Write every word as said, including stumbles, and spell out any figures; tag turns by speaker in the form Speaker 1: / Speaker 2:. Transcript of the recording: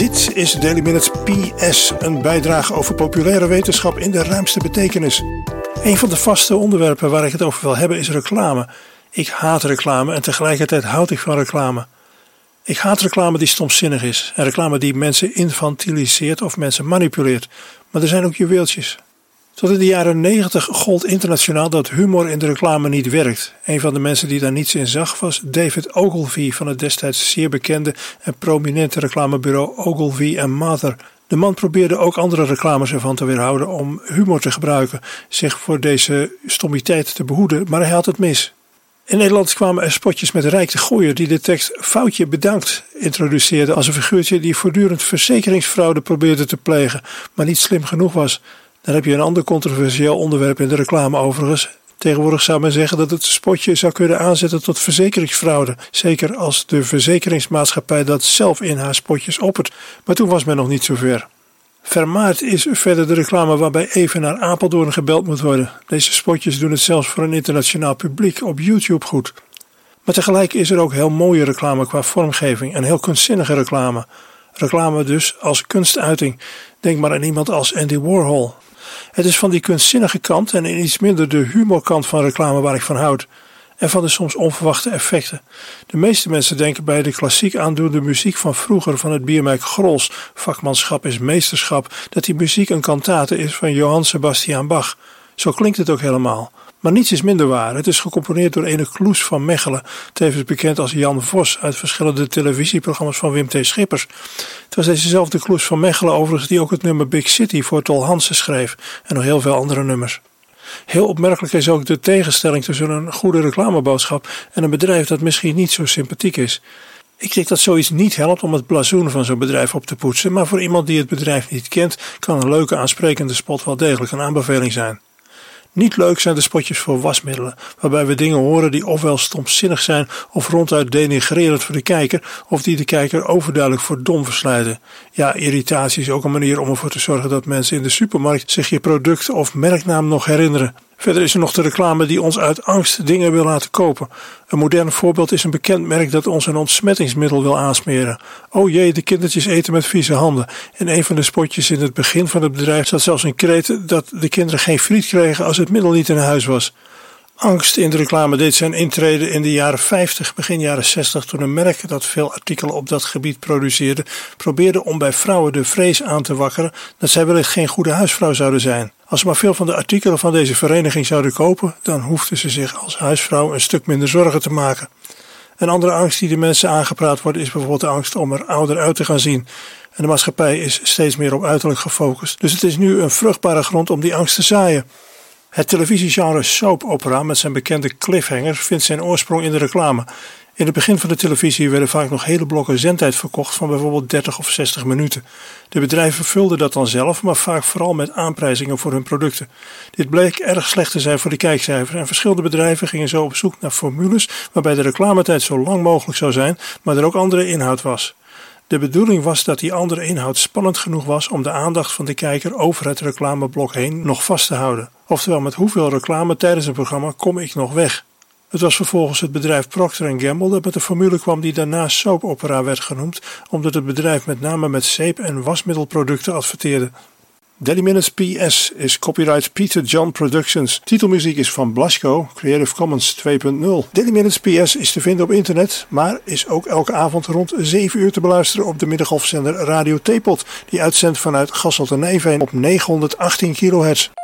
Speaker 1: Dit is Daily Minutes P S, een bijdrage over populaire wetenschap in de ruimste betekenis. Een van de vaste onderwerpen waar ik het over wil hebben is reclame. Ik haat reclame en tegelijkertijd houd ik van reclame. Ik haat reclame die stomzinnig is en reclame die mensen infantiliseert of mensen manipuleert. Maar er zijn ook juweeltjes. Tot in de jaren negentig gold internationaal dat humor in de reclame niet werkt. Een van de mensen die daar niets in zag was David Ogilvy van het destijds zeer bekende en prominente reclamebureau Ogilvy and Mather. De man probeerde ook andere reclames ervan te weerhouden om humor te gebruiken, zich voor deze stommiteit te behoeden, maar hij had het mis. In Nederland kwamen er spotjes met Rijk de Gooier die de tekst "Foutje bedankt" introduceerde als een figuurtje die voortdurend verzekeringsfraude probeerde te plegen, maar niet slim genoeg was. Dan heb je een ander controversieel onderwerp in de reclame overigens. Tegenwoordig zou men zeggen dat het spotje zou kunnen aanzetten tot verzekeringsfraude. Zeker als de verzekeringsmaatschappij dat zelf in haar spotjes oppert. Maar toen was men nog niet zo ver. Vermaard is verder de reclame waarbij even naar Apeldoorn gebeld moet worden. Deze spotjes doen het zelfs voor een internationaal publiek op YouTube goed. Maar tegelijk is er ook heel mooie reclame qua vormgeving en heel kunstzinnige reclame. Reclame dus als kunstuiting. Denk maar aan iemand als Andy Warhol. Het is van die kunstzinnige kant en in iets minder de humorkant van reclame waar ik van houd. En van de soms onverwachte effecten. De meeste mensen denken bij de klassiek aandoende muziek van vroeger van het biermerk Grols, vakmanschap is meesterschap, dat die muziek een kantate is van Johann Sebastian Bach. Zo klinkt het ook helemaal. Maar niets is minder waar. Het is gecomponeerd door ene Kloes van Mechelen, tevens bekend als Jan Vos uit verschillende televisieprogramma's van Wim T. Schippers. Het was dezezelfde Kloes van Mechelen overigens die ook het nummer Big City voor Tol Hansen schreef en nog heel veel andere nummers. Heel opmerkelijk is ook de tegenstelling tussen een goede reclameboodschap en een bedrijf dat misschien niet zo sympathiek is. Ik denk dat zoiets niet helpt om het blazoen van zo'n bedrijf op te poetsen, maar voor iemand die het bedrijf niet kent kan een leuke aansprekende spot wel degelijk een aanbeveling zijn. Niet leuk zijn de spotjes voor wasmiddelen, waarbij we dingen horen die ofwel stomzinnig zijn of ronduit denigrerend voor de kijker, of die de kijker overduidelijk voor dom verslijten. Ja, irritatie is ook een manier om ervoor te zorgen dat mensen in de supermarkt zich je product of merknaam nog herinneren. Verder is er nog de reclame die ons uit angst dingen wil laten kopen. Een modern voorbeeld is een bekend merk dat ons een ontsmettingsmiddel wil aansmeren. O jee, de kindertjes eten met vieze handen. In een van de spotjes in het begin van het bedrijf zat zelfs een kreet dat de kinderen geen friet kregen als het middel niet in huis was. Angst in de reclame deed zijn intrede in de jaren vijftig, begin jaren zestig, toen een merk dat veel artikelen op dat gebied produceerde, probeerde om bij vrouwen de vrees aan te wakkeren dat zij wellicht geen goede huisvrouw zouden zijn. Als ze maar veel van de artikelen van deze vereniging zouden kopen, dan hoefden ze zich als huisvrouw een stuk minder zorgen te maken. Een andere angst die de mensen aangepraat wordt is bijvoorbeeld de angst om er ouder uit te gaan zien. En de maatschappij is steeds meer op uiterlijk gefocust. Dus het is nu een vruchtbare grond om die angst te zaaien. Het televisiegenre soap opera met zijn bekende cliffhangers vindt zijn oorsprong in de reclame. In het begin van de televisie werden vaak nog hele blokken zendtijd verkocht van bijvoorbeeld dertig of zestig minuten. De bedrijven vulden dat dan zelf, maar vaak vooral met aanprijzingen voor hun producten. Dit bleek erg slecht te zijn voor de kijkcijfers en verschillende bedrijven gingen zo op zoek naar formules waarbij de reclametijd zo lang mogelijk zou zijn, maar er ook andere inhoud was. De bedoeling was dat die andere inhoud spannend genoeg was om de aandacht van de kijker over het reclameblok heen nog vast te houden. Oftewel, met hoeveel reclame tijdens een programma kom ik nog weg? Het was vervolgens het bedrijf Procter en Gamble dat met een formule kwam die daarna soap opera werd genoemd, omdat het bedrijf met name met zeep- en wasmiddelproducten adverteerde. Daily Minutes P S is copyright Peter John Productions. Titelmuziek is van Blasco, Creative Commons twee punt nul. Daily Minutes P S is te vinden op internet, maar is ook elke avond rond zeven uur te beluisteren op de middengolfzender Radio Theepot, die uitzendt vanuit Gasselt en Nijveen op negenhonderdachttien kilohertz.